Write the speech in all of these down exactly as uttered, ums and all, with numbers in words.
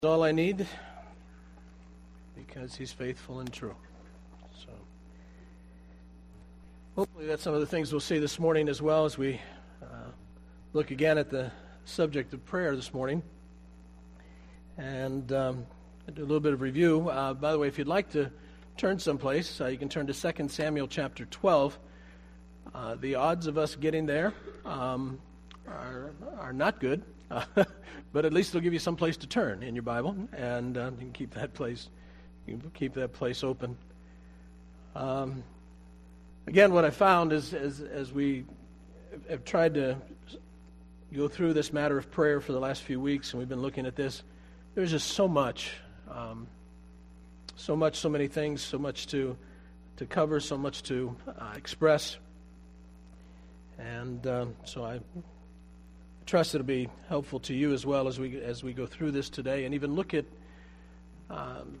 All I need, because he's faithful and true. So hopefully that's some of the things we'll see this morning, as well as we uh, look again at the subject of prayer this morning. And um, do a little bit of review. Uh, by the way, if you'd like to turn someplace, uh, you can turn to Second Samuel chapter twelve. Uh, the odds of us getting there um, are, are not good. Uh, but at least it'll give you some place to turn in your Bible, and uh, you can keep that place, you can keep that place open. Um, again, what I found is, as as we have tried to go through this matter of prayer for the last few weeks, and we've been looking at this, there's just so much, um, so much, so many things, so much to to cover, so much to uh, express, and um, so I. trust it'll be helpful to you as well as we as we go through this today, and even look at um,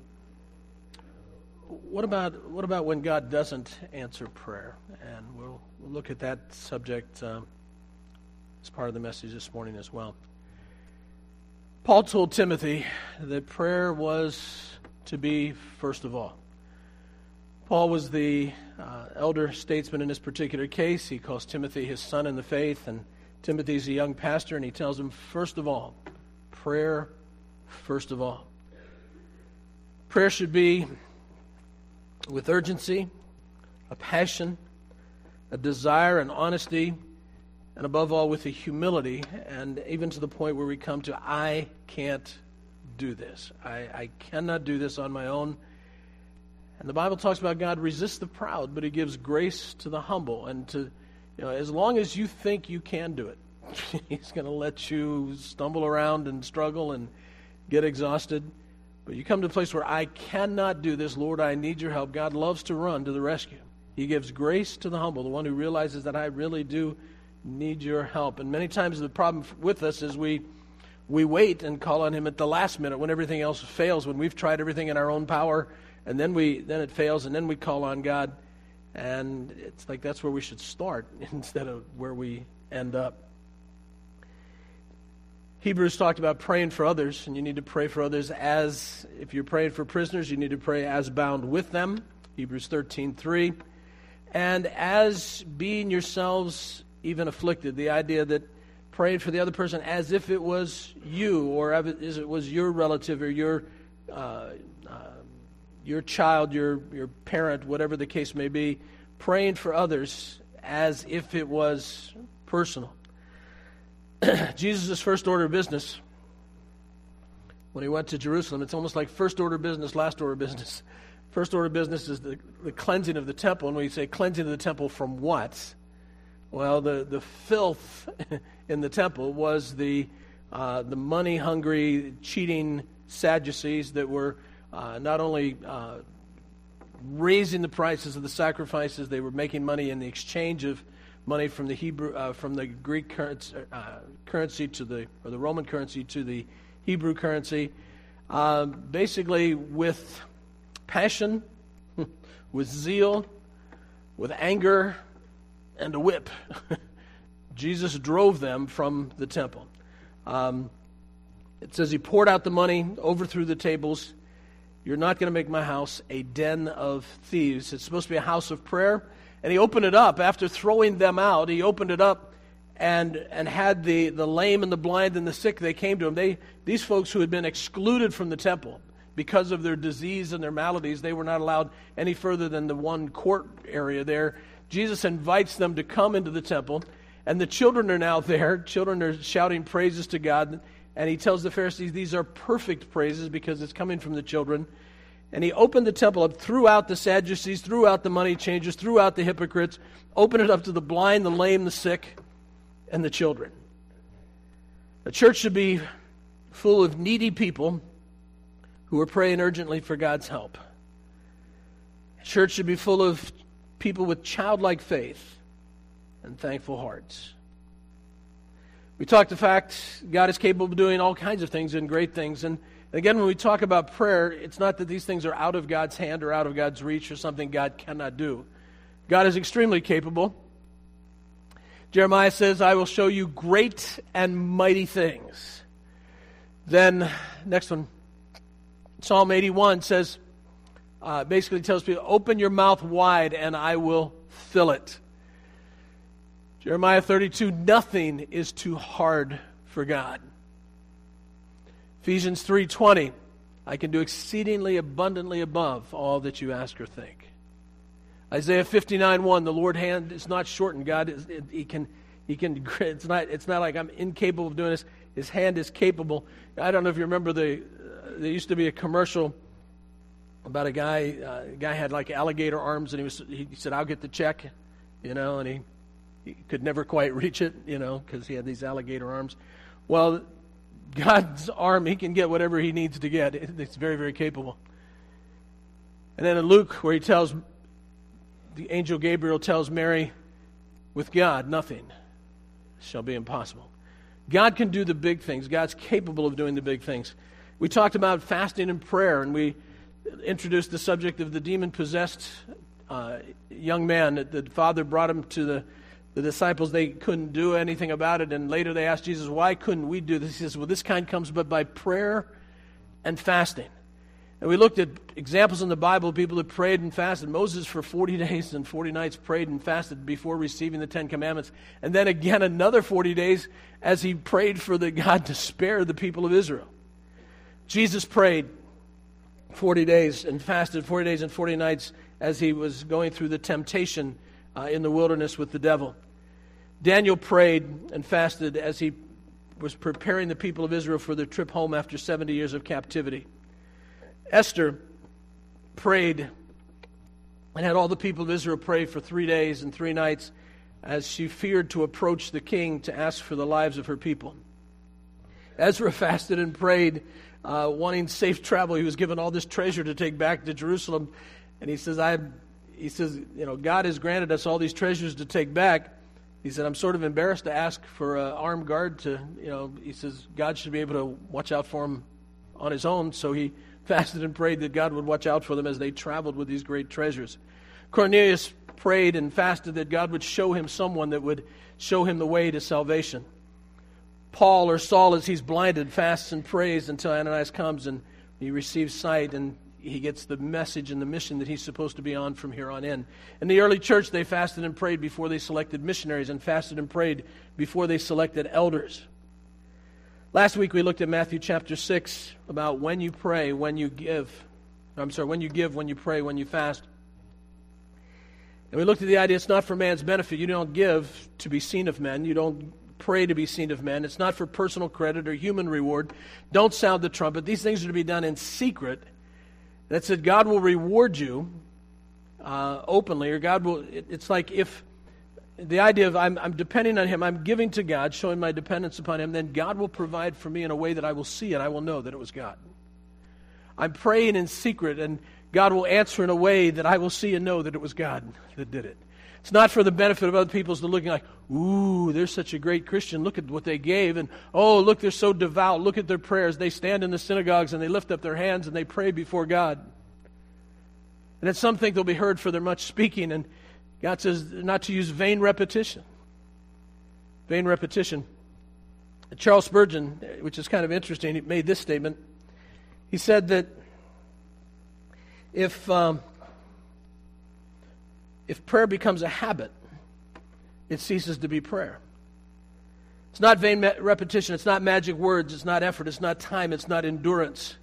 what about what about when God doesn't answer prayer, and we'll, we'll look at that subject um, as part of the message this morning as well. Paul told Timothy that prayer was to be first of all. Paul was the uh, elder statesman in this particular case. He calls Timothy his son in the faith, and Timothy's a young pastor, and he tells him, first of all, prayer, first of all. Prayer should be with urgency, a passion, a desire, an honesty, and above all with a humility, and even to the point where we come to, I can't do this. I, I cannot do this on my own. And the Bible talks about God resists the proud, but he gives grace to the humble, and to You know, as long as you think you can do it, he's going to let you stumble around and struggle and get exhausted. But you come to a place where I cannot do this, Lord, I need your help. God loves to run to the rescue. He gives grace to the humble, the one who realizes that I really do need your help. And many times the problem with us is we we wait and call on him at the last minute when everything else fails, when we've tried everything in our own power, and then we then it fails, and then we call on God. And it's like that's where we should start instead of where we end up. Hebrews talked about praying for others, and you need to pray for others as, if you're praying for prisoners, you need to pray as bound with them, Hebrews thirteen three. And as being yourselves even afflicted, the idea that praying for the other person as if it was you, or as it was your relative or your uh, uh, your child, your your parent, whatever the case may be, praying for others as if it was personal. Jesus' first order of business, when he went to Jerusalem, it's almost like first order of business, last order of business. First order of business is the, the cleansing of the temple. And when you say cleansing of the temple from what? Well, the, the filth in the temple was the, uh, the money-hungry, cheating Sadducees that were Uh, not only uh, raising the prices of the sacrifices, they were making money in the exchange of money from the Hebrew, uh, from the Greek currency, uh, currency to the, or the Roman currency to the Hebrew currency. Uh, basically, with passion, with zeal, with anger, and a whip, Jesus drove them from the temple. Um, it says he poured out the money, overthrew the tables. You're not going to make my house a den of thieves. It's supposed to be a house of prayer. And he opened it up. After throwing them out, he opened it up and and had the, the lame and the blind and the sick, they came to him. They These folks who had been excluded from the temple because of their disease and their maladies, they were not allowed any further than the one court area there. Jesus invites them to come into the temple. And the children are now there. Children are shouting praises to God. And he tells the Pharisees these are perfect praises because it's coming from the children. And he opened the temple up, threw out the Sadducees, threw out the money changers, threw out the hypocrites, opened it up to the blind, the lame, the sick, and the children. The church should be full of needy people who are praying urgently for God's help. The church should be full of people with childlike faith and thankful hearts. We talked the fact God is capable of doing all kinds of things and great things. And again, when we talk about prayer, it's not that these things are out of God's hand or out of God's reach or something God cannot do. God is extremely capable. Jeremiah says, I will show you great and mighty things. Then, next one, Psalm eighty-one says, uh, basically tells people, open your mouth wide and I will fill it. Jeremiah thirty-two, nothing is too hard for God. Ephesians three twenty, I can do exceedingly abundantly above all that you ask or think. Isaiah fifty-nine one, the Lord's hand is not shortened. God is, he can, he can, it's not, it's not like I'm incapable of doing this. His hand is capable. I don't know if you remember the, uh, there used to be a commercial about a guy, uh, a guy had like alligator arms, and he was, he said, I'll get the check, you know, and he, he could never quite reach it, you know, because he had these alligator arms. Well, God's arm, he can get whatever he needs to get. It's very, very capable. And then in Luke, where he tells, the angel Gabriel tells Mary, with God, nothing shall be impossible. God can do the big things. God's capable of doing the big things. We talked about fasting and prayer, and we introduced the subject of the demon-possessed uh, young man. That the father brought him to the, the disciples. They couldn't do anything about it, and later they asked Jesus, why couldn't we do this? He says, well, this kind comes but by prayer and fasting. And we looked at examples in the Bible of people that prayed and fasted. Moses for forty days and forty nights prayed and fasted before receiving the Ten Commandments. And then again another forty days as he prayed for the God to spare the people of Israel. Jesus prayed forty days and fasted forty days and forty nights as he was going through the temptation uh, in the wilderness with the devil. Daniel prayed and fasted as he was preparing the people of Israel for their trip home after seventy years of captivity. Esther prayed and had all the people of Israel pray for three days and three nights as she feared to approach the king to ask for the lives of her people. Ezra fasted and prayed, uh, wanting safe travel. He was given all this treasure to take back to Jerusalem, and he says, "I," he says, you know, God has granted us all these treasures to take back. He said, I'm sort of embarrassed to ask for an armed guard to, you know, he says, God should be able to watch out for him on his own, so he fasted and prayed that God would watch out for them as they traveled with these great treasures. Cornelius prayed and fasted that God would show him someone that would show him the way to salvation. Paul, or Saul, as he's blinded, fasts and prays until Ananias comes and he receives sight and he gets the message and the mission that he's supposed to be on from here on in. In the early church, they fasted and prayed before they selected missionaries and fasted and prayed before they selected elders. Last week we looked at Matthew chapter six about when you pray, when you give. I'm sorry, when you give, when you pray, when you fast. And we looked at the idea it's not for man's benefit. You don't give to be seen of men. You don't pray to be seen of men. It's not for personal credit or human reward. Don't sound the trumpet. These things are to be done in secret. That said, God will reward you uh, openly, or God will, it, it's like if the idea of I'm, I'm depending on Him, I'm giving to God, showing my dependence upon Him, then God will provide for me in a way that I will see and I will know that it was God. I'm praying in secret and God will answer in a way that I will see and know that it was God that did it. It's not for the benefit of other people to looking like, ooh, they're such a great Christian. Look at what they gave. And, oh, look, they're so devout. Look at their prayers. They stand in the synagogues and they lift up their hands and they pray before God. And then some think they'll be heard for their much speaking. And God says not to use vain repetition. Vain repetition. Charles Spurgeon, which is kind of interesting, he made this statement. He said that if... Um, If prayer becomes a habit, it ceases to be prayer. It's not vain ma- repetition. It's not magic words. It's not effort. It's not time. It's not endurance.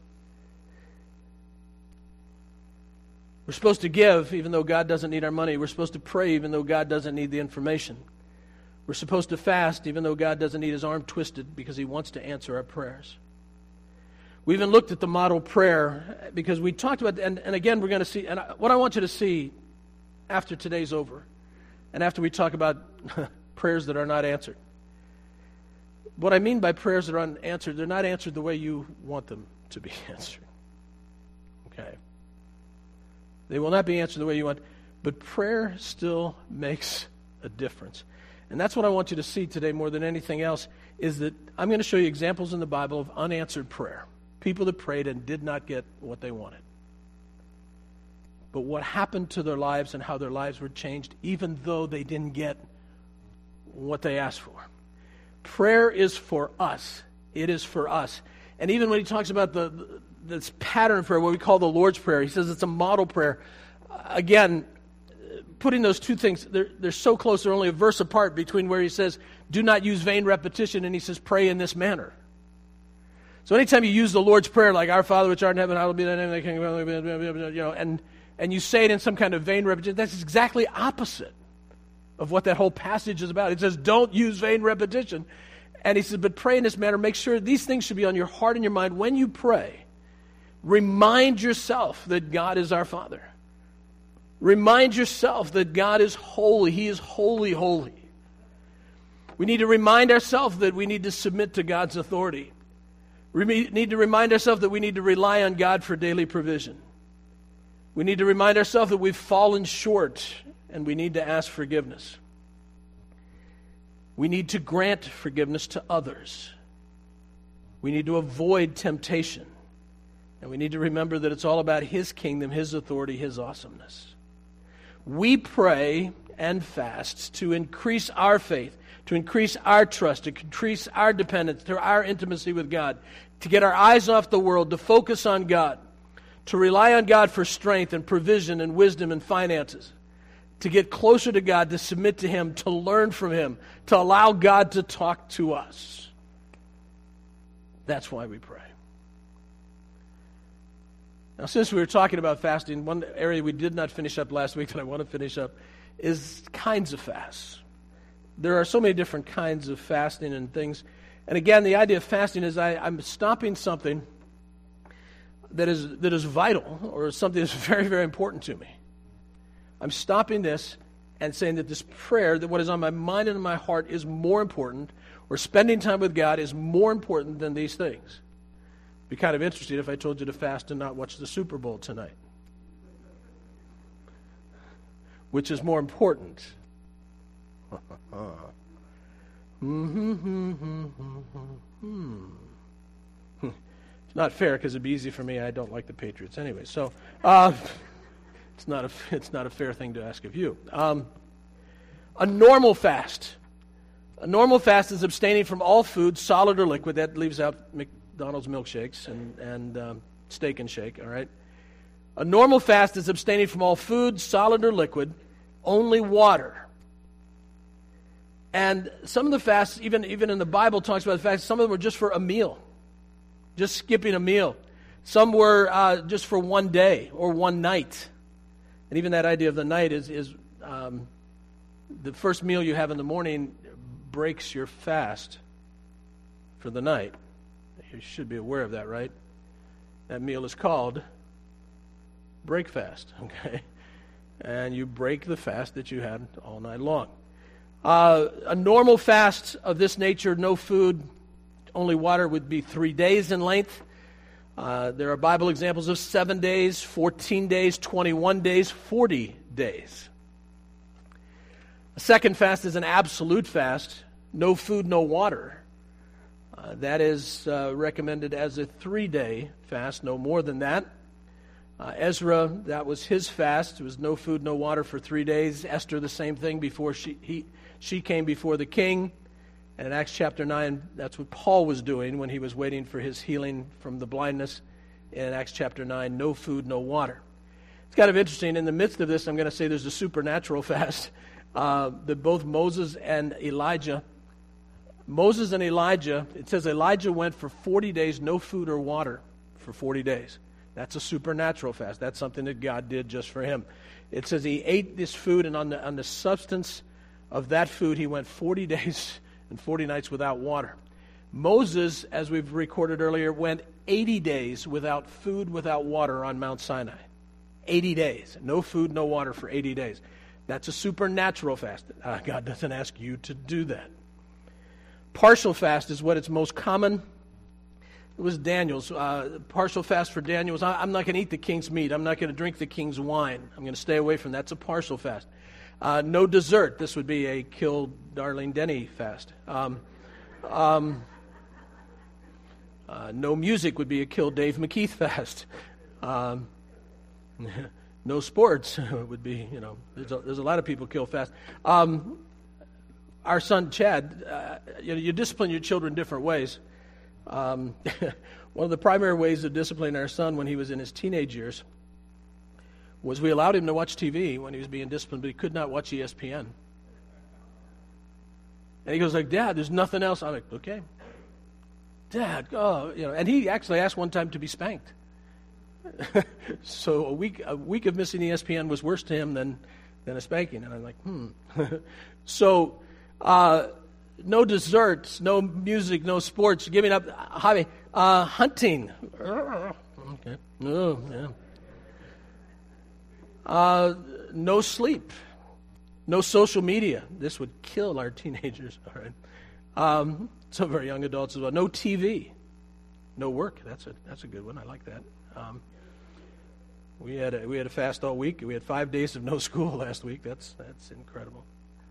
We're supposed to give even though God doesn't need our money. We're supposed to pray even though God doesn't need the information. We're supposed to fast even though God doesn't need His arm twisted because He wants to answer our prayers. We even looked at the model prayer because we talked about, and, and again we're going to see, and I, what I want you to see after today's over, and after we talk about prayers that are not answered. What I mean by prayers that are unanswered, they're not answered the way you want them to be answered. Okay? They will not be answered the way you want, but prayer still makes a difference. And that's what I want you to see today more than anything else, is that I'm going to show you examples in the Bible of unanswered prayer. People that prayed and did not get what they wanted. But what happened to their lives and how their lives were changed, even though they didn't get what they asked for. Prayer is for us. It is for us. And even when he talks about the this pattern prayer, what we call the Lord's Prayer. He says it's a model prayer. Again, putting those two things, they're, they're so close, they're only a verse apart between where he says, do not use vain repetition, and he says, pray in this manner. So anytime you use the Lord's Prayer, like, Our Father which art in heaven, hallowed be thy name, thy kingdom, you know, and, and you say it in some kind of vain repetition, that's exactly opposite of what that whole passage is about. It says, don't use vain repetition. And he says, but pray in this manner. Make sure these things should be on your heart and your mind when you pray. Remind yourself that God is our Father. Remind yourself that God is holy. He is holy, holy. We need to remind ourselves that we need to submit to God's authority. We need to remind ourselves that we need to rely on God for daily provision. We need to remind ourselves that we've fallen short and we need to ask forgiveness. We need to grant forgiveness to others. We need to avoid temptation. And we need to remember that it's all about His kingdom, His authority, His awesomeness. We pray and fast to increase our faith, to increase our trust, to increase our dependence, to our intimacy with God, to get our eyes off the world, to focus on God, to rely on God for strength and provision and wisdom and finances, to get closer to God, to submit to Him, to learn from Him, to allow God to talk to us. That's why we pray. Now, since we were talking about fasting, one area we did not finish up last week that I want to finish up is kinds of fasts. There are so many different kinds of fasting and things. And again, the idea of fasting is I, I'm stopping something that is that is vital or something that's very, very important to me. I'm stopping this and saying that this prayer, that what is on my mind and in my heart is more important, or spending time with God is more important than these things. It'd be kind of interesting if I told you to fast and not watch the Super Bowl tonight. Which is more important? It's not fair because it'd be easy for me. I don't like the Patriots anyway. So uh, it's not a it's not a fair thing to ask of you. Um, a normal fast. A normal fast is abstaining from all food, solid or liquid. That leaves out McDonald's milkshakes and and um, steak and shake. All right. A normal fast is abstaining from all food, solid or liquid, only water. And some of the fasts, even, even in the Bible, talks about the fasts, some of them were just for a meal, just skipping a meal. Some were uh, just for one day or one night. And even that idea of the night is, is um, the first meal you have in the morning breaks your fast for the night. You should be aware of that, right? That meal is called break fast, okay? And you break the fast that you had all night long. Uh, a normal fast of this nature, no food, only water, would be three days in length. Uh, there are Bible examples of seven days, fourteen days, twenty-one days, forty days. A second fast is an absolute fast, no food, no water. Uh, that is uh, recommended as a three-day fast, no more than that. Uh, Ezra, that was his fast. It was no food, no water for three days. Esther, the same thing before she he she came before the king. And in Acts chapter nine, that's what Paul was doing when he was waiting for his healing from the blindness. In Acts chapter nine, no food, no water. It's kind of interesting. In the midst of this, I'm going to say there's a supernatural fast uh, that both Moses and Elijah, Moses and Elijah, it says Elijah went for forty days, no food or water for forty days. That's a supernatural fast. That's something that God did just for him. It says he ate this food, and on the, on the substance of that food, he went forty days and forty nights without water. Moses, as we've recorded earlier, went eighty days without food, without water on Mount Sinai. eighty days. No food, no water for eighty days. That's a supernatural fast. Uh, God doesn't ask you to do that. Partial fast is what it's most common. It was Daniel's. Uh, partial fast for Daniel was, I'm not going to eat the king's meat. I'm not going to drink the king's wine. I'm going to stay away from that. It's a partial fast. Uh, no dessert. This would be a kill Darlene Denny fast. Um, um, uh, no music would be a kill Dave McKeith fast. Um, no sports would be, you know, there's a, there's a lot of people kill fast. Um, our son Chad, uh, you know, you discipline your children different ways. Um, one of the primary ways of disciplining our son when he was in his teenage years was we allowed him to watch T V when he was being disciplined, but he could not watch E S P N. And he goes like, Dad, there's nothing else. I'm like, okay. Dad, oh, you know. And he actually asked one time to be spanked. So a week a week of missing E S P N was worse to him than, than a spanking. And I'm like, hmm. so uh, no desserts, no music, no sports, giving up hobby. Uh, hunting. Okay. Oh, yeah. Uh, no sleep. No social media. This would kill our teenagers. All right. Um, some of our young adults as well. No T V. No work. That's a that's a good one. I like that. Um, we had a, we had a fast all week. We had five days of no school last week. That's that's incredible.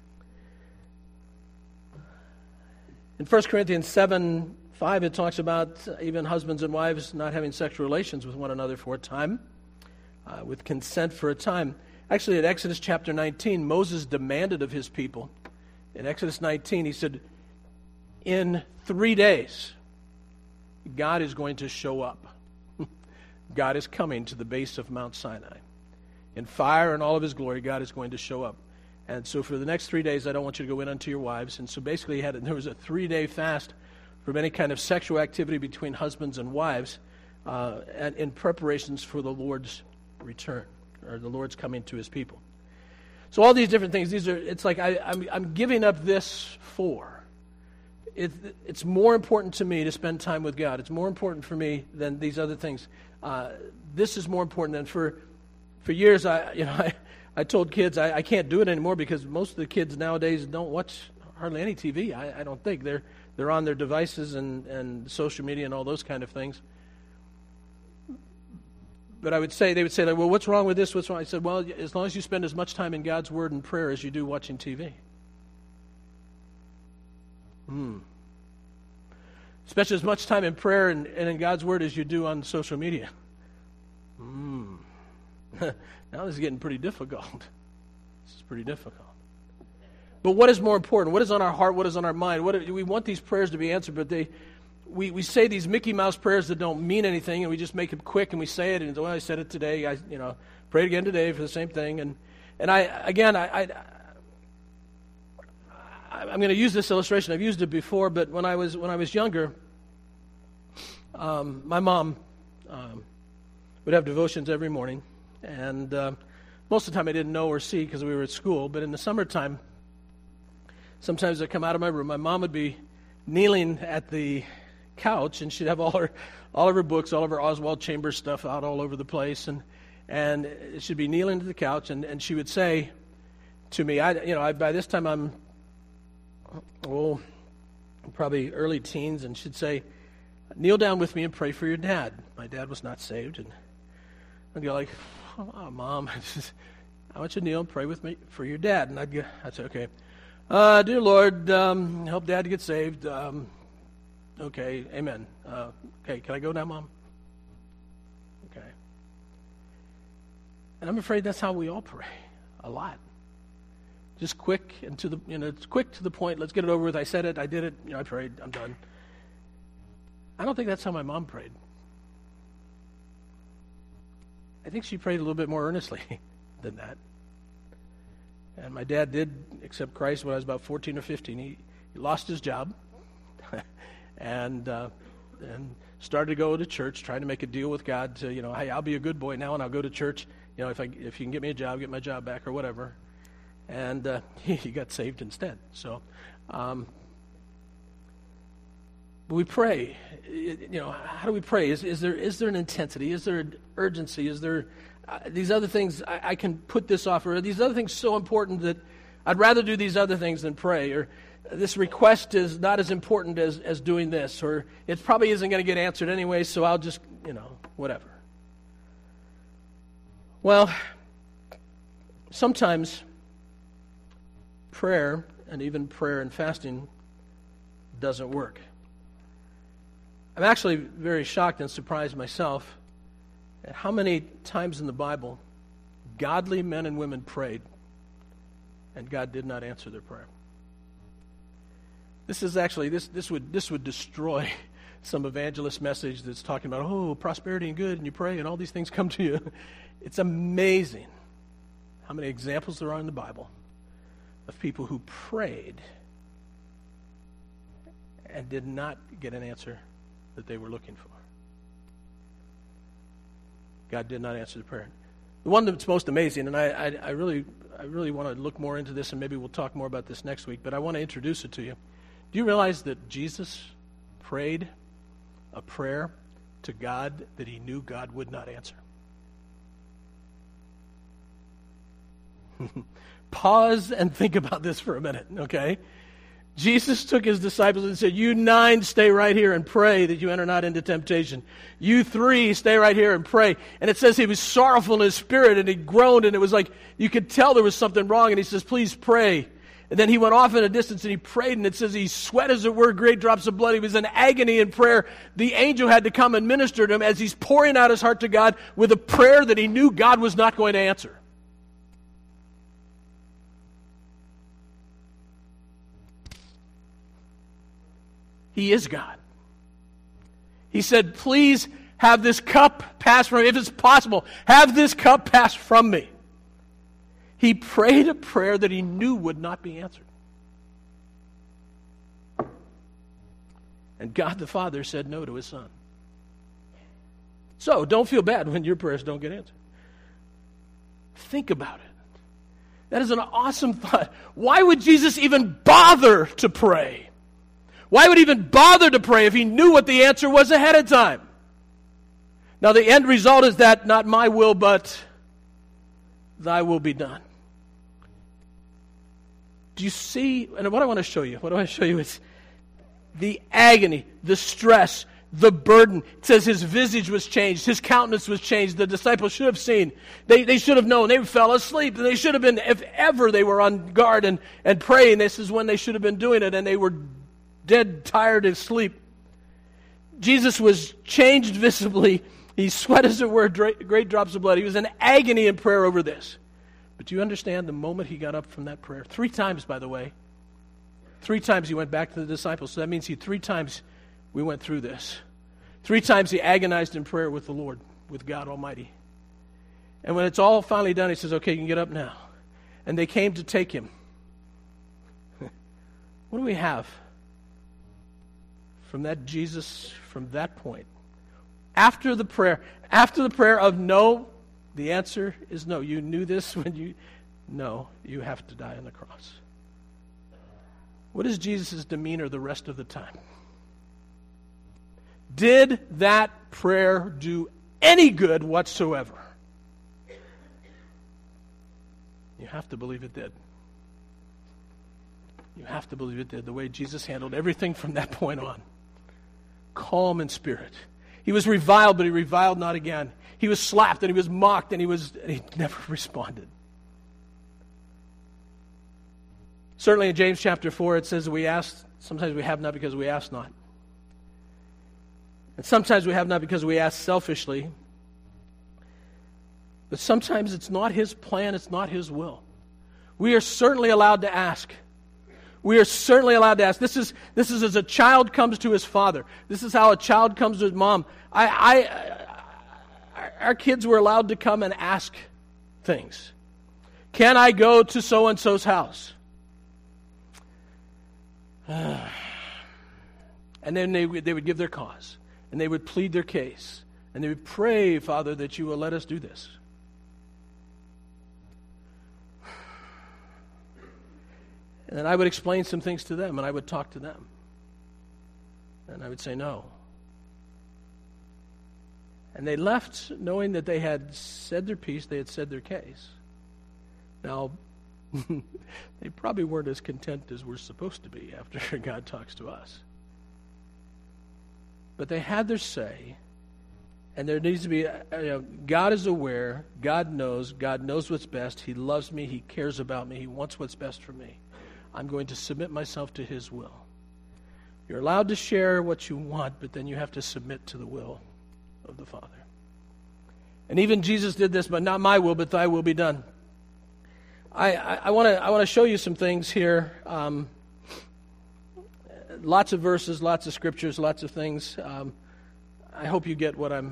In First Corinthians seven five, it talks about even husbands and wives not having sexual relations with one another for a time, uh, with consent for a time. Actually, in Exodus chapter nineteen, Moses demanded of his people. In Exodus nineteen, he said, in three days, God is going to show up. God is coming to the base of Mount Sinai. In fire and all of his glory, God is going to show up. And so for the next three days, I don't want you to go in unto your wives. And so basically, he had a, there was a three-day fast from any kind of sexual activity between husbands and wives uh, and in preparations for the Lord's return, or the Lord's coming to his people. So all these different things, these are, it's like I, I'm, I'm giving up this for. It, it's more important to me to spend time with God. It's more important for me than these other things. Uh, this is more important than for for years. I you know I, I told kids I, I can't do it anymore because most of the kids nowadays don't watch hardly any T V. I, I don't think they're they're on their devices and, and social media and all those kind of things. But I would say, they would say, like, well, what's wrong with this? What's wrong? I said, well, as long as you spend as much time in God's Word and prayer as you do watching T V. Hmm. Especially as much time in prayer and, and in God's Word as you do on social media. Hmm. Now this is getting pretty difficult. This is pretty difficult. But what is more important? What is on our heart? What is on our mind? What are, we want these prayers to be answered, but they... We we say these Mickey Mouse prayers that don't mean anything, and we just make them quick, and we say it, and well, I said it today. I you know prayed again today for the same thing, and and I again I, I I'm going to use this illustration. I've used it before, but when I was when I was younger, um, my mom um, would have devotions every morning, and uh, most of the time I didn't know or see because we were at school. But in the summertime, sometimes I'd come out of my room. My mom would be kneeling at the couch, and she'd have all her all of her books, all of her Oswald Chambers stuff out all over the place, and and she'd be kneeling at the couch, and, and she would say to me, I you know I, by this time I'm oh probably early teens, and she'd say, kneel down with me and pray for your dad. My dad was not saved, and I'd go like, oh, Mom, I want you to kneel and pray with me for your dad, and I'd go, I'd say, okay, uh, dear Lord, um, help Dad to get saved. Um, Okay, amen. Uh, okay, can I go now, Mom? Okay. And I'm afraid that's how we all pray, a lot. Just quick and to the, you know, it's quick to the point. Let's get it over with. I said it, I did it, you know, I prayed, I'm done. I don't think that's how my mom prayed. I think she prayed a little bit more earnestly than that. And my dad did accept Christ when I was about fourteen or fifteen. He, he lost his job. And uh, and started to go to church, trying to make a deal with God to, you know, hey, I'll be a good boy now, and I'll go to church. You know, if I if you can get me a job, get my job back or whatever. And uh, he, he got saved instead. So, um, we pray. You know, how do we pray? Is is there is there an intensity? Is there an urgency? Is there uh, these other things? I, I can put this off, or are these other things so important that I'd rather do these other things than pray? Or this request is not as important as, as doing this, or it probably isn't going to get answered anyway, so I'll just, you know, whatever. Well, sometimes prayer, and even prayer and fasting, doesn't work. I'm actually very shocked and surprised myself at how many times in the Bible godly men and women prayed, and God did not answer their prayer. This is actually, this this would this would destroy some evangelist message that's talking about, oh, prosperity and good, and you pray, and all these things come to you. It's amazing how many examples there are in the Bible of people who prayed and did not get an answer that they were looking for. God did not answer the prayer. The one that's most amazing, and I, I, I really, I really want to look more into this, and maybe we'll talk more about this next week, but I want to introduce it to you. Do you realize that Jesus prayed a prayer to God that he knew God would not answer? Pause and think about this for a minute, okay? Jesus took his disciples and said, you nine stay right here and pray that you enter not into temptation. You three stay right here and pray. And it says he was sorrowful in his spirit and he groaned, and it was like you could tell there was something wrong, and he says, please pray. And then he went off in a distance and he prayed, and it says he sweat as it were great drops of blood. He was in agony in prayer. The angel had to come and minister to him as he's pouring out his heart to God with a prayer that he knew God was not going to answer. He is God. He said, please have this cup pass from me. If it's possible, have this cup pass from me. He prayed a prayer that he knew would not be answered. And God the Father said no to his Son. So, don't feel bad when your prayers don't get answered. Think about it. That is an awesome thought. Why would Jesus even bother to pray? Why would he even bother to pray if he knew what the answer was ahead of time? Now, the end result is that not my will, but thy will be done. Do you see? And what I want to show you, what I want to show you is the agony, the stress, the burden. It says his visage was changed. His countenance was changed. The disciples should have seen. They, they should have known. They fell asleep. They should have been, if ever they were on guard and, and praying, this is when they should have been doing it, and they were dead, tired, asleep. Jesus was changed visibly. He sweat, as it were, great drops of blood. He was in agony in prayer over this. But do you understand the moment he got up from that prayer? Three times, by the way. Three times he went back to the disciples. So that means he three times we went through this. Three times he agonized in prayer with the Lord, with God Almighty. And when it's all finally done, he says, okay, you can get up now. And they came to take him. What do we have from that Jesus, from that point? After the prayer, after the prayer of no, the answer is no. You knew this when you, no, you have to die on the cross. What is Jesus' demeanor the rest of the time? Did that prayer do any good whatsoever? You have to believe it did. You have to believe it did. The way Jesus handled everything from that point on. Calm in spirit. He was reviled, but he reviled not again. He was slapped and he was mocked, and he was and he never responded. Certainly in James chapter four, it says we ask, sometimes we have not because we ask not. And sometimes we have not because we ask selfishly. But sometimes it's not his plan, it's not his will. We are certainly allowed to ask. We are certainly allowed to ask. This is this is as a child comes to his father. This is how a child comes to his mom. I, I, our kids were allowed to come and ask things. Can I go to so-and-so's house? And then they would, they would give their cause. And they would plead their case. And they would pray, Father, that you will let us do this. And then I would explain some things to them, and I would talk to them. And I would say no. And they left knowing that they had said their piece, they had said their case. Now, they probably weren't as content as we're supposed to be after God talks to us. But they had their say, and there needs to be, you know, God is aware, God knows, God knows what's best, He loves me, He cares about me, He wants what's best for me. I'm going to submit myself to His will. You're allowed to share what you want, but then you have to submit to the will of the Father. And even Jesus did this, but not my will, but thy will be done. I, I, I want to I want to show you some things here. Um, lots of verses, lots of scriptures, lots of things. Um, I hope you get what I'm...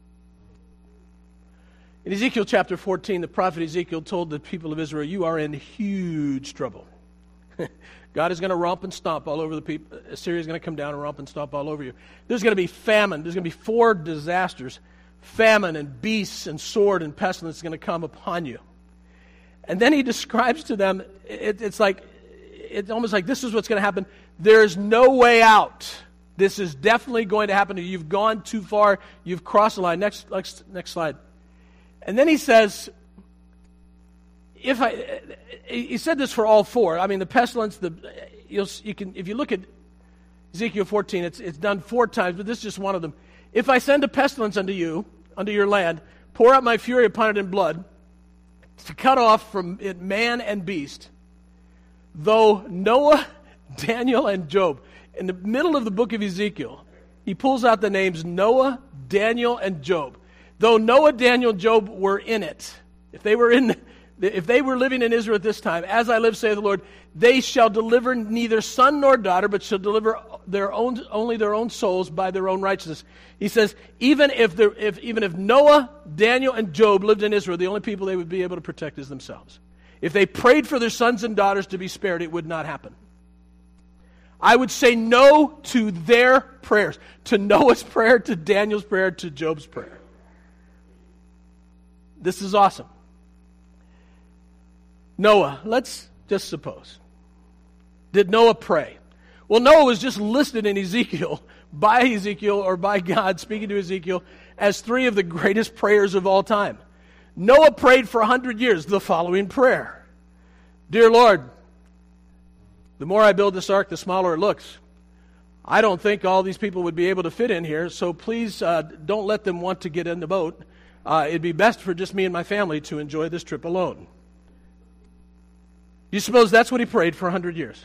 In Ezekiel chapter fourteen, the prophet Ezekiel told the people of Israel, you are in huge trouble. God is going to romp and stomp all over the people. Assyria is going to come down and romp and stomp all over you. There's going to be famine. There's going to be four disasters. Famine and beasts and sword and pestilence is going to come upon you. And then he describes to them, it, it's like, it's almost like this is what's going to happen. There's no way out. This is definitely going to happen to you. You've gone too far. You've crossed the line. Next, next, next slide. And then he says, if I, he said this for all four. I mean, the pestilence, the you'll, you can, if you look at Ezekiel fourteen, it's it's done four times, but this is just one of them. If I send a pestilence unto you, unto your land, pour out my fury upon it in blood, to cut off from it man and beast, though Noah, Daniel, and Job, in the middle of the book of Ezekiel, he pulls out the names Noah, Daniel, and Job. Though Noah, Daniel, Job were in it, if they were in, if they were living in Israel at this time, as I live, saith the Lord, they shall deliver neither son nor daughter, but shall deliver their own, only their own souls by their own righteousness. He says, even if, there, if even if Noah, Daniel, and Job lived in Israel, the only people they would be able to protect is themselves. If they prayed for their sons and daughters to be spared, it would not happen. I would say no to their prayers, to Noah's prayer, to Daniel's prayer, to Job's prayer. This is awesome. Noah, let's just suppose. Did Noah pray? Well, Noah was just listed in Ezekiel, by Ezekiel or by God speaking to Ezekiel, as three of the greatest prayers of all time. Noah prayed for a hundred years the following prayer. Dear Lord, the more I build this ark, the smaller it looks. I don't think all these people would be able to fit in here, so please uh, don't let them want to get in the boat. Uh, it'd be best for just me and my family to enjoy this trip alone. Do you suppose that's what he prayed for a hundred years?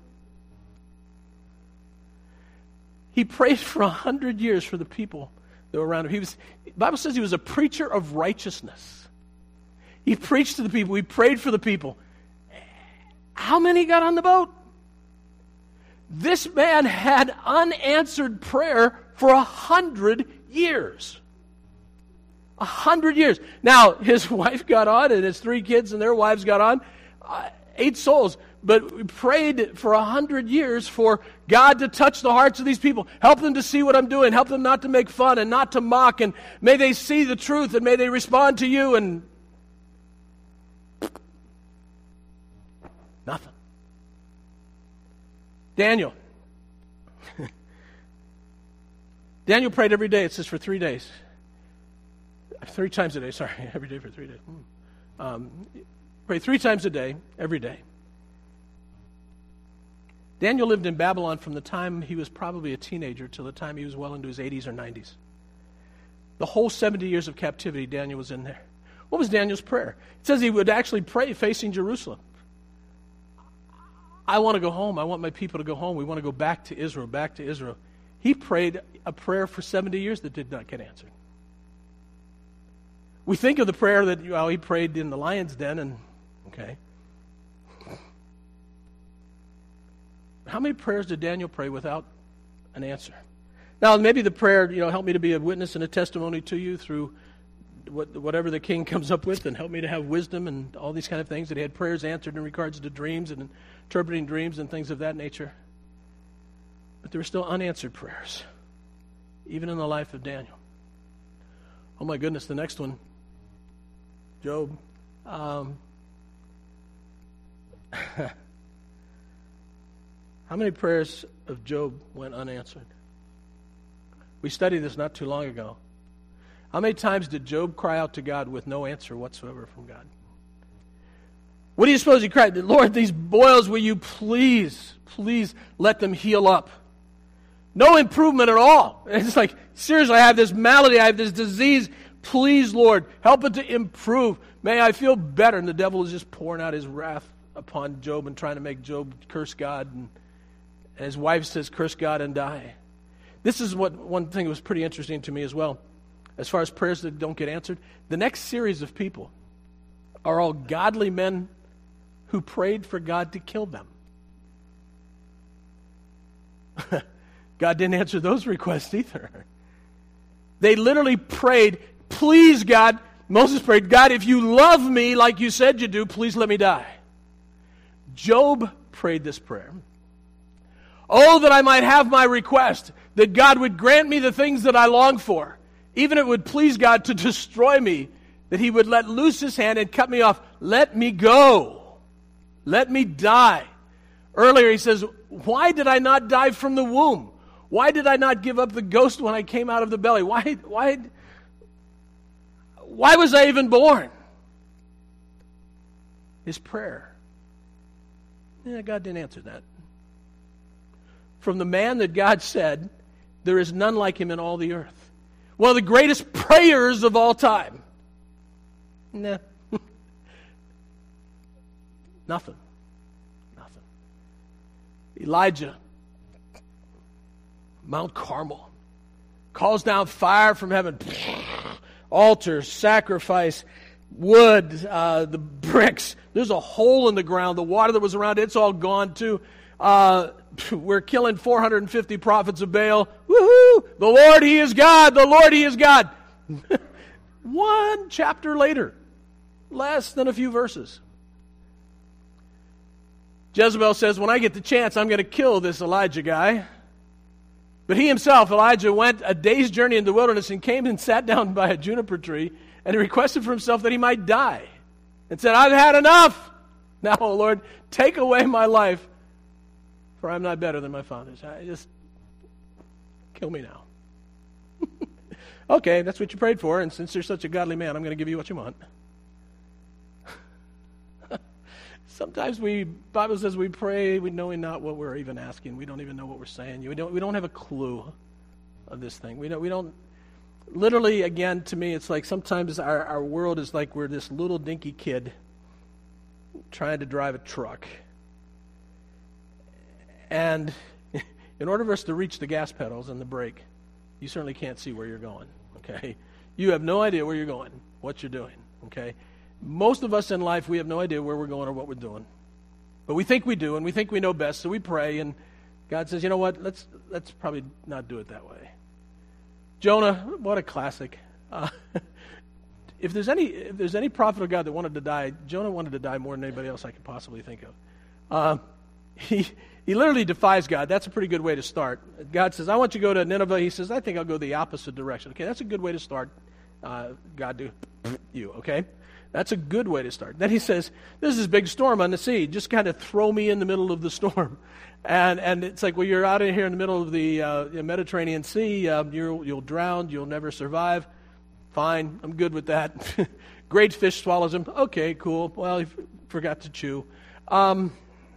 He prayed for a hundred years for the people that were around him. He was, the Bible says he was a preacher of righteousness. He preached to the people. He prayed for the people. How many got on the boat? This man had unanswered prayer for a hundred years. A hundred years. Now, his wife got on, and his three kids and their wives got on. Uh, eight souls. But we prayed for a hundred years for God to touch the hearts of these people. Help them to see what I'm doing. Help them not to make fun and not to mock. And may they see the truth, and may they respond to you. And nothing. Daniel. Daniel prayed every day. It says for three days. Three times a day, sorry. Every day for three days. Um, pray three times a day, every day. Daniel lived in Babylon from the time he was probably a teenager till the time he was well into his eighties or nineties. The whole seventy years of captivity, Daniel was in there. What was Daniel's prayer? It says he would actually pray facing Jerusalem. I want to go home. I want my people to go home. We want to go back to Israel, back to Israel. He prayed a prayer for seventy years that did not get answered. We think of the prayer that well, he prayed in the lion's den, and okay. How many prayers did Daniel pray without an answer? Now, maybe the prayer, you know, help me to be a witness and a testimony to you through what, whatever the king comes up with, and help me to have wisdom and all these kind of things. That he had prayers answered in regards to dreams and interpreting dreams and things of that nature. But there were still unanswered prayers, even in the life of Daniel. Oh my goodness, the next one. Job. Um, how many prayers of Job went unanswered? We studied this not too long ago. How many times did Job cry out to God with no answer whatsoever from God? What do you suppose he cried? Lord, these boils, will you please, please let them heal up? No improvement at all. It's like, seriously, I have this malady, I have this disease. Please, Lord, help it to improve. May I feel better. And the devil is just pouring out his wrath upon Job and trying to make Job curse God. And, and his wife says, curse God and die. This is what one thing that was pretty interesting to me as well. As far as prayers that don't get answered, the next series of people are all godly men who prayed for God to kill them. God didn't answer those requests either. They literally prayed, please, God, Moses prayed, God, if you love me like you said you do, please let me die. Job prayed this prayer. Oh, that I might have my request, that God would grant me the things that I long for. Even if it would please God to destroy me, that he would let loose his hand and cut me off. Let me go. Let me die. Earlier he says, why did I not die from the womb? Why did I not give up the ghost when I came out of the belly? Why, why, why was I even born? His prayer. Yeah, God didn't answer that. From the man that God said, there is none like him in all the earth. One of the greatest prayers of all time. Nah. Nothing. Nothing. Elijah, Mount Carmel, calls down fire from heaven. Altar, sacrifice, wood, uh, the bricks. There's a hole in the ground. The water that was around it, it's all gone too. Uh, we're killing four hundred fifty prophets of Baal. Woohoo! The Lord, He is God. The Lord, He is God. One chapter later, less than a few verses, Jezebel says, when I get the chance, I'm going to kill this Elijah guy. But he himself, Elijah, went a day's journey in the wilderness and came and sat down by a juniper tree, and he requested for himself that he might die and said, I've had enough. Now, O Lord, take away my life, for I'm not better than my fathers. I just kill me now. Okay, that's what you prayed for, and since you're such a godly man, I'm going to give you what you want. Sometimes we, Bible says we pray, we knowing not what we're even asking. We don't even know what we're saying. We don't, we don't have a clue of this thing. We don't, we don't, literally, again, to me, it's like sometimes our, our world is like we're this little dinky kid trying to drive a truck. And in order for us to reach the gas pedals and the brake, you certainly can't see where you're going, okay? You have no idea where you're going, what you're doing, okay? Most of us in life, we have no idea where we're going or what we're doing. But we think we do, and we think we know best, so we pray, and God says, you know what, let's let's probably not do it that way. Jonah, what a classic. Uh, if there's any if there's any prophet of God that wanted to die, Jonah wanted to die more than anybody else I could possibly think of. Uh, he he literally defies God. That's a pretty good way to start. God says, I want you to go to Nineveh. He says, I think I'll go the opposite direction. Okay, that's a good way to start. Uh, God do you, okay? That's a good way to start. Then he says, there's this big storm on the sea. Just kind of throw me in the middle of the storm. And and it's like, well, you're out in here in the middle of the uh, Mediterranean Sea. Um, you'll, you'll drown. You'll never survive. Fine. I'm good with that. Great fish swallows him. Okay, cool. Well, he f- forgot to chew. Um,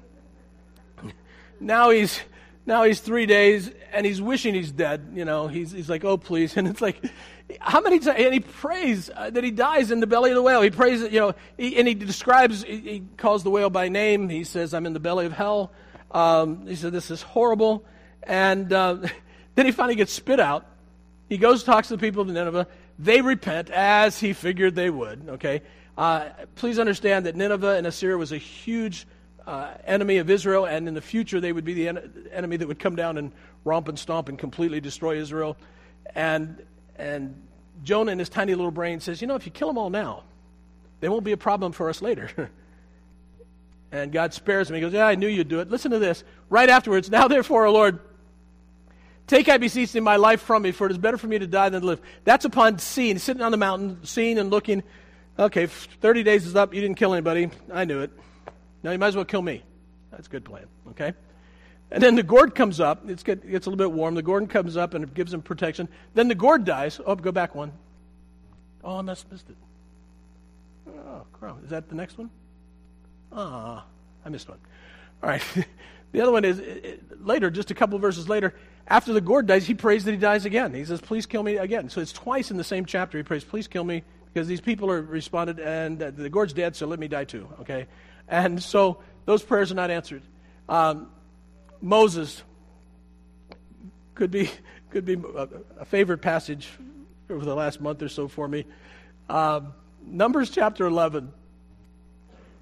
now he's now he's three days, and he's wishing he's dead. You know, he's he's like, oh, please. And it's like, how many times, and he prays uh, that he dies in the belly of the whale. He prays that, you know, he, and he describes, he, he calls the whale by name. He says, I'm in the belly of hell. Um, he said, this is horrible. And uh, then he finally gets spit out. He goes, talks to the people of Nineveh. They repent, as he figured they would, okay? Uh, please understand that Nineveh and Assyria was a huge uh, enemy of Israel, and in the future they would be the en- enemy that would come down and romp and stomp and completely destroy Israel. And And Jonah in his tiny little brain says, you know, if you kill them all now, they won't be a problem for us later. And God spares him. He goes, yeah, I knew you'd do it. Listen to this. Right afterwards, now therefore, O Lord, take, I beseech thee, my life from me, for it is better for me to die than to live. That's upon seeing, sitting on the mountain, seeing and looking. Okay, thirty days is up. You didn't kill anybody. I knew it. Now you might as well kill me. That's a good plan, okay? And then the gourd comes up. It's get, it gets a little bit warm. The gourd comes up and it gives him protection. Then the gourd dies. Oh, go back one. Oh, I must missed it. Oh, crow. Is that the next one? Ah, I missed one. All right. The other one is it, it, later, just a couple of verses later, after the gourd dies, he prays that he dies again. He says, please kill me again. So it's twice in the same chapter. He prays, please kill me, because these people are responded, and uh, the gourd's dead, so let me die too, okay? And so those prayers are not answered. Um, Moses could be could be a, a favorite passage over the last month or so for me. Um, Numbers chapter eleven.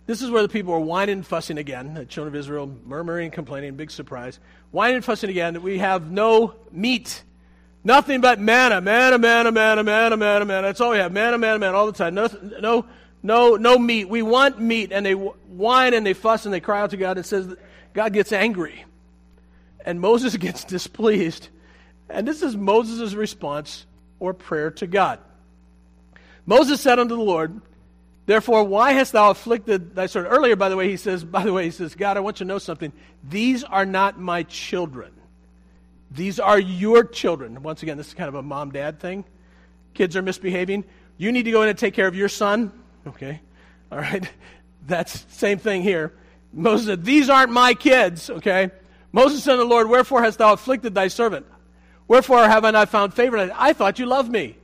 This is where the people are whining and fussing again. The children of Israel murmuring and complaining, big surprise. Whining and fussing again. We have no meat. Nothing but manna, manna, manna, manna, manna, manna, manna. That's all we have. Manna, manna, manna, all the time. No, no, no, no meat. We want meat. And they whine and they fuss and they cry out to God. It says that God gets angry. And Moses gets displeased. And this is Moses' response or prayer to God. Moses said unto the Lord, therefore, why hast thou afflicted thy servant? Earlier, by the way, he says, by the way, he says, God, I want you to know something. These are not my children. These are your children. Once again, this is kind of a mom-dad thing. Kids are misbehaving. You need to go in and take care of your son. Okay. All right. That's the same thing here. Moses said, these aren't my kids. Okay. Moses said to the Lord, wherefore hast thou afflicted thy servant? Wherefore have I not found favor? I thought you loved me.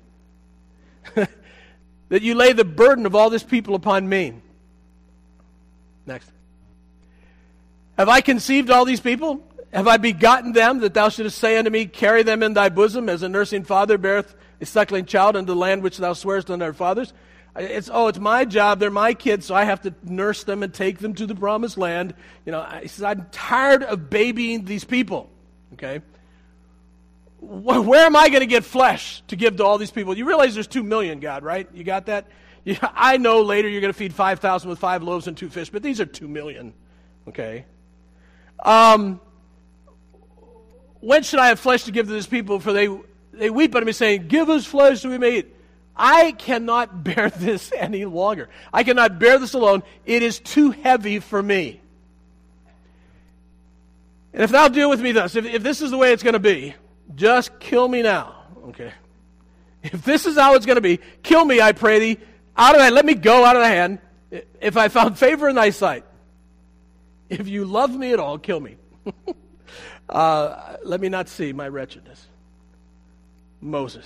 That you lay the burden of all this people upon me. Next. Have I conceived all these people? Have I begotten them, that thou shouldest say unto me, carry them in thy bosom, as a nursing father beareth a suckling child unto the land which thou swearest unto their fathers? It's, oh, it's my job, they're my kids, so I have to nurse them and take them to the promised land. You know, he says, I'm tired of babying these people. Okay? Where am I going to get flesh to give to all these people? You realize there's two million, God, right? You got that? You, I know later you're going to feed five thousand with five loaves and two fish, but these are two million. Okay? Um... When should I have flesh to give to these people? For they they weep unto me, saying, give us flesh that we may eat. I cannot bear this any longer. I cannot bear this alone. It is too heavy for me. And if thou deal with me thus, if, if this is the way it's going to be, just kill me now. Okay. If this is how it's going to be, kill me, I pray thee, out of thy, let me go out of thy hand, if I found favor in thy sight. If you love me at all, kill me. Uh, let me not see my wretchedness. Moses.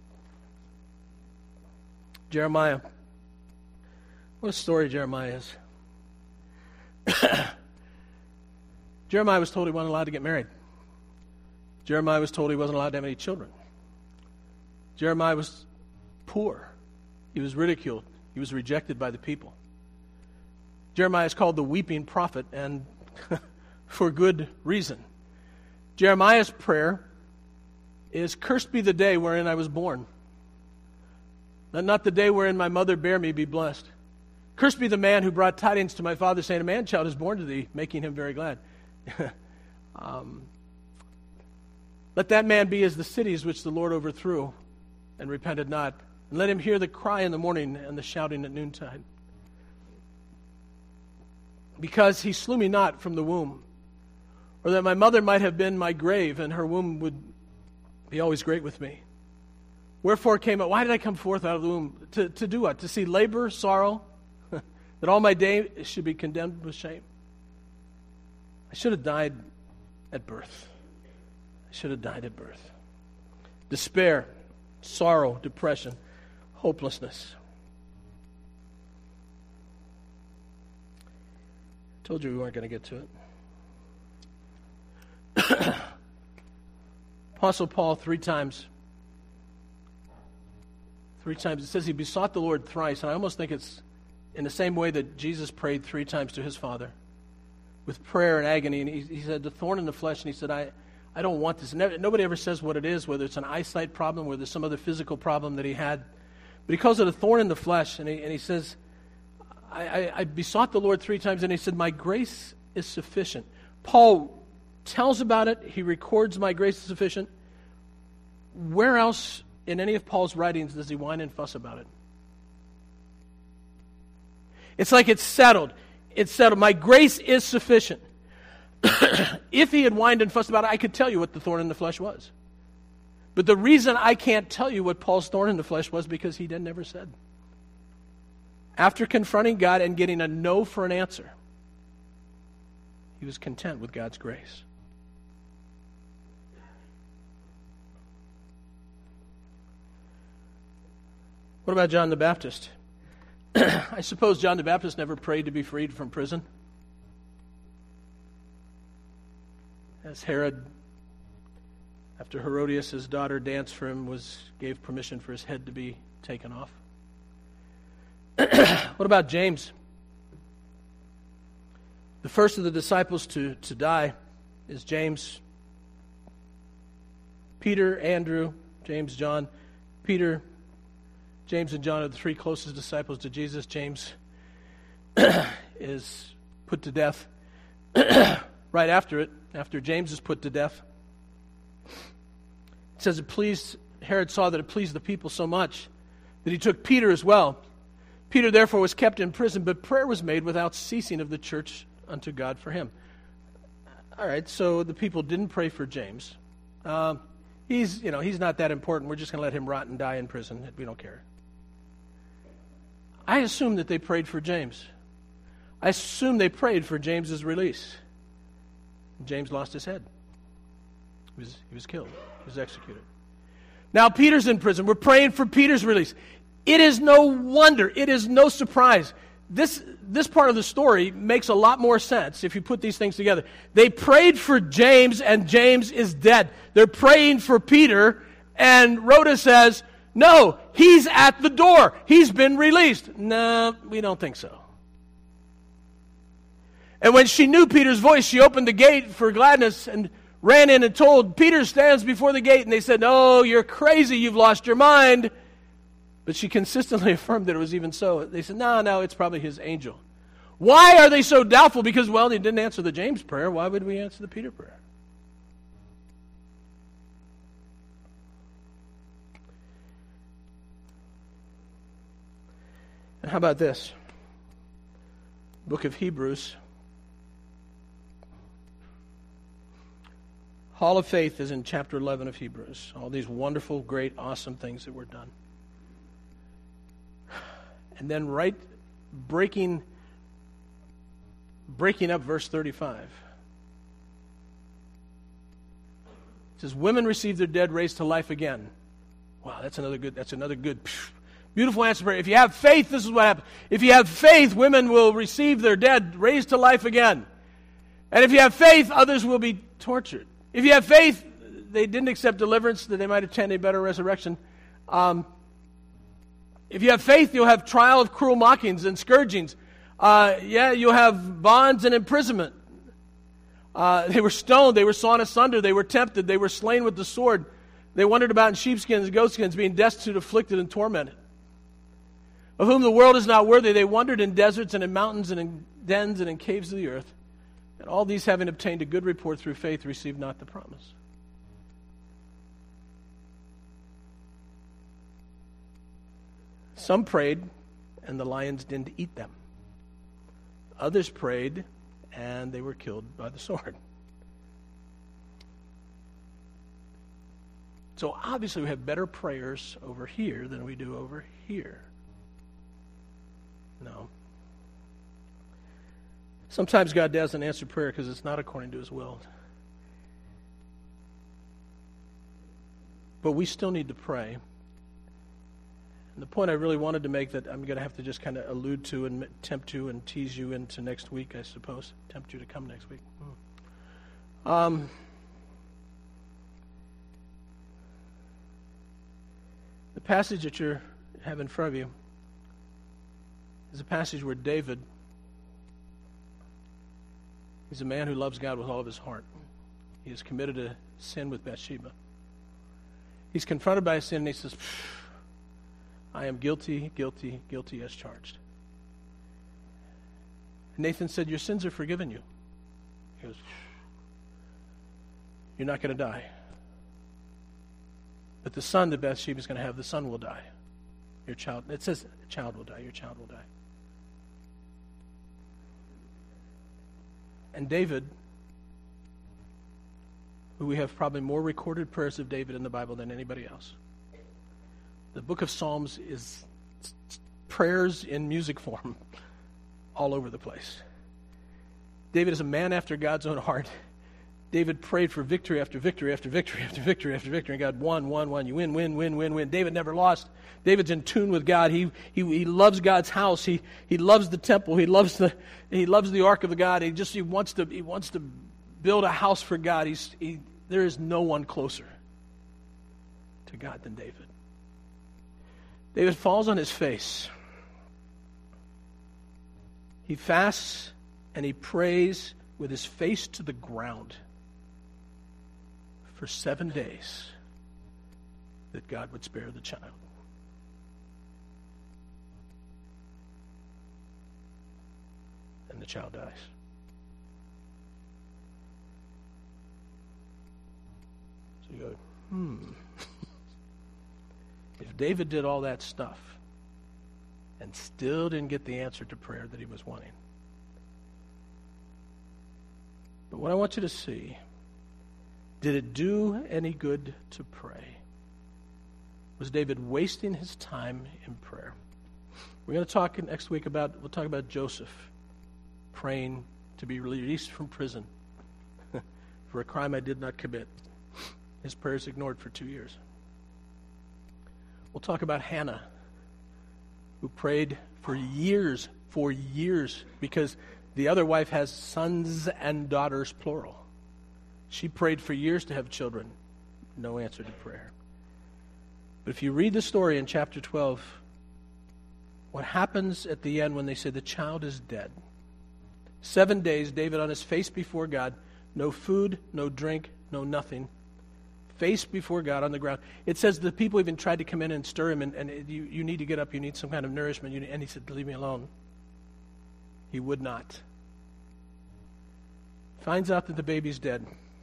Jeremiah. What a story Jeremiah is. Jeremiah was told he wasn't allowed to get married. Jeremiah was told he wasn't allowed to have any children. Jeremiah was poor. He was ridiculed. He was rejected by the people. Jeremiah is called the weeping prophet, and for good reason. Jeremiah's prayer is, cursed be the day wherein I was born. Let not the day wherein my mother bare me be blessed. Cursed be the man who brought tidings to my father, saying, a man-child is born to thee, making him very glad. um, let that man be as the cities which the Lord overthrew and repented not. And let him hear the cry in the morning and the shouting at noontide. Because he slew me not from the womb, or that my mother might have been my grave, and her womb would be always great with me. Wherefore came I, why did I come forth out of the womb? To, to do what? To see labor, sorrow, that all my day should be condemned with shame. I should have died at birth. I should have died at birth. Despair, sorrow, depression, hopelessness. Told you we weren't going to get to it. Apostle Paul, three times, three times, it says he besought the Lord thrice, and I almost think it's in the same way that Jesus prayed three times to his Father, with prayer and agony, and he, he said, the thorn in the flesh, and he said, I, I don't want this. Never, nobody ever says what it is, whether it's an eyesight problem, whether it's some other physical problem that he had, but he calls it a thorn in the flesh, and he, and he says, I, I, I besought the Lord three times, and he said, my grace is sufficient. Paul tells about it. He records my grace is sufficient. Where else in any of Paul's writings does he whine and fuss about it? It's like it's settled. It's settled. My grace is sufficient. If he had whined and fussed about it, I could tell you what the thorn in the flesh was. But the reason I can't tell you what Paul's thorn in the flesh was because he didn't never said. After confronting God and getting a no for an answer, he was content with God's grace. What about John the Baptist? I suppose John the Baptist never prayed to be freed from prison. As Herod, after Herodias, his daughter, danced for him, was gave permission for his head to be taken off. What about James? The first of the disciples to, to die is James. Peter, Andrew, James, John. Peter, James, and John are the three closest disciples to Jesus. James is put to death right after it, after James is put to death. It says it pleased, Herod saw that it pleased the people so much that he took Peter as well. Peter therefore was kept in prison, but prayer was made without ceasing of the church unto God for him. All right, so the people didn't pray for James. Uh, he's, you know, he's not that important. We're just going to let him rot and die in prison. We don't care. I assume that they prayed for James. I assume they prayed for James's release. James lost his head. He was, he was killed. He was executed. Now Peter's in prison. We're praying for Peter's release. It is no wonder. It is no surprise. This, this part of the story makes a lot more sense if you put these things together. They prayed for James, and James is dead. They're praying for Peter, and Rhoda says, no, he's at the door. He's been released. No, we don't think so. And when she knew Peter's voice, she opened the gate for gladness and ran in and told, Peter stands before the gate. And they said, no, you're crazy. You've lost your mind. But she consistently affirmed that it was even so. They said, no, no, it's probably his angel. Why are they so doubtful? Because, well, they didn't answer the James prayer. Why would we answer the Peter prayer? And how about this? Book of Hebrews. Hall of Faith is in chapter eleven of Hebrews. All these wonderful, great, awesome things that were done. And then right, breaking, breaking up verse thirty-five. It says, women receive their dead raised to life again. Wow, that's another good, that's another good, beautiful answer. If you have faith, this is what happens. If you have faith, women will receive their dead raised to life again. And if you have faith, others will be tortured. If you have faith, they didn't accept deliverance, that they might attend a better resurrection. Um, if you have faith, you'll have trial of cruel mockings and scourgings. Uh, yeah, you'll have bonds and imprisonment. Uh, they were stoned, they were sawn asunder, they were tempted, they were slain with the sword. They wandered about in sheepskins and goatskins, being destitute, afflicted, and tormented. Of whom the world is not worthy, they wandered in deserts and in mountains and in dens and in caves of the earth. And all these, having obtained a good report through faith, received not the promise. Some prayed, and the lions didn't eat them. Others prayed, and they were killed by the sword. So obviously we have better prayers over here than we do over here. No. Sometimes God doesn't answer prayer because it's not according to his will. But we still need to pray. And the point I really wanted to make that I'm going to have to just kind of allude to and tempt you and tease you into next week, I suppose. Tempt you to come next week. Um, the passage that you have in front of you is a passage where David, he's a man who loves God with all of his heart. He has committed a sin with Bathsheba. He's confronted by a sin and he says, I am guilty, guilty, guilty as charged. And Nathan said, your sins are forgiven you. He goes, you're not going to die. But the son that Bathsheba is going to have, the son will die. Your child, it says, a child will die, your child will die. And David, who we have probably more recorded prayers of David in the Bible than anybody else. The book of Psalms is prayers in music form all over the place. David is a man after God's own heart. David prayed for victory after victory after victory after victory after victory. And God won, won, won. You win, win, win, win, win. David never lost. David's in tune with God. He he he loves God's house. He he loves the temple. He loves the he loves the ark of the God. He just he wants to he wants to build a house for God. He's he there is no one closer to God than David. David falls on his face. He fasts and he prays with his face to the ground for seven days that God would spare the child. And the child dies. So you go, hmm. If David did all that stuff and still didn't get the answer to prayer that he was wanting. But what I want you to see, did it do any good to pray? Was David wasting his time in prayer? We're going to talk next week about, we'll talk about Joseph praying to be released from prison for a crime I did not commit. His prayers ignored for two years. We'll talk about Hannah, who prayed for years, for years, because the other wife has sons and daughters, plural. She prayed for years to have children. No answer to prayer. But if you read the story in chapter twelve, what happens at the end when they say the child is dead? Seven days, David on his face before God, no food, no drink, no nothing. Face before God on the ground. It says the people even tried to come in and stir him, and, and you, you need to get up, you need some kind of nourishment. You need, and he said, leave me alone. He would not. Finds out that the baby's dead.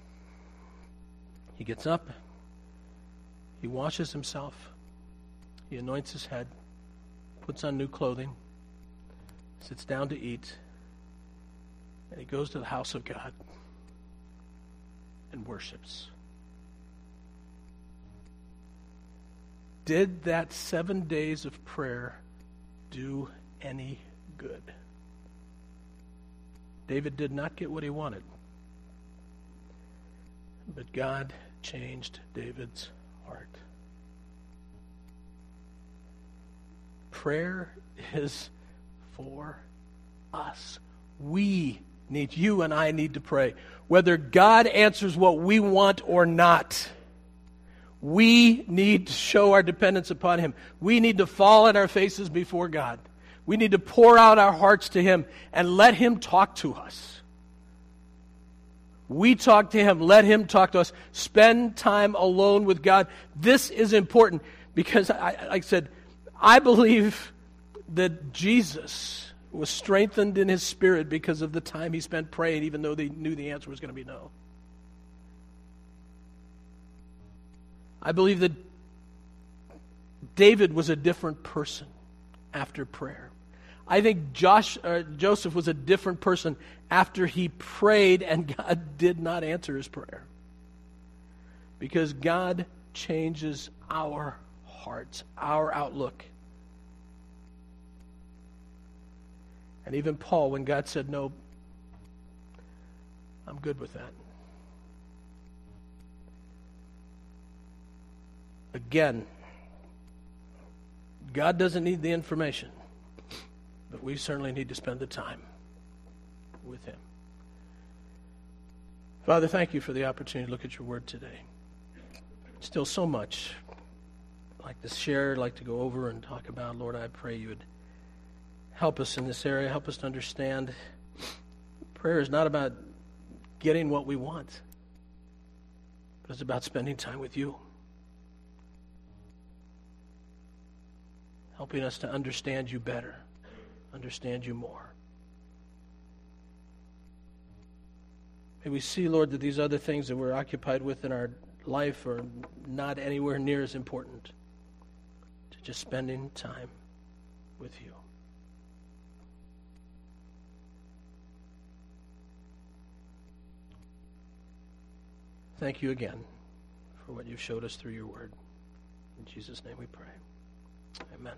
He gets up. He washes himself. He anoints his head. Puts on new clothing. Sits down to eat. And he goes to the house of God and worships. Did that seven days of prayer do any good? David did not get what he wanted. But God changed David's heart. Prayer is for us. We need, you and I need to pray. Whether God answers what we want or not, we need to show our dependence upon Him. We need to fall on our faces before God. We need to pour out our hearts to Him and let Him talk to us. We talk to Him. Let Him talk to us. Spend time alone with God. This is important because, I, like I said, I believe that Jesus was strengthened in His spirit because of the time He spent praying, even though they knew the answer was going to be no. I believe that David was a different person after prayer. I think Josh, uh, Joseph was a different person after he prayed and God did not answer his prayer. Because God changes our hearts, our outlook. And even Paul, when God said no, I'm good with that. Again, God doesn't need the information, but we certainly need to spend the time with Him. Father, thank you for the opportunity to look at your word today. Still so much I'd like to share, I'd like to go over and talk about. Lord, I pray you would help us in this area, help us to understand prayer is not about getting what we want, but it's about spending time with you. Helping us to understand you better, understand you more. May we see, Lord, that these other things that we're occupied with in our life are not anywhere near as important to just spending time with you. Thank you again for what you've showed us through your word. In Jesus' name we pray. Amen.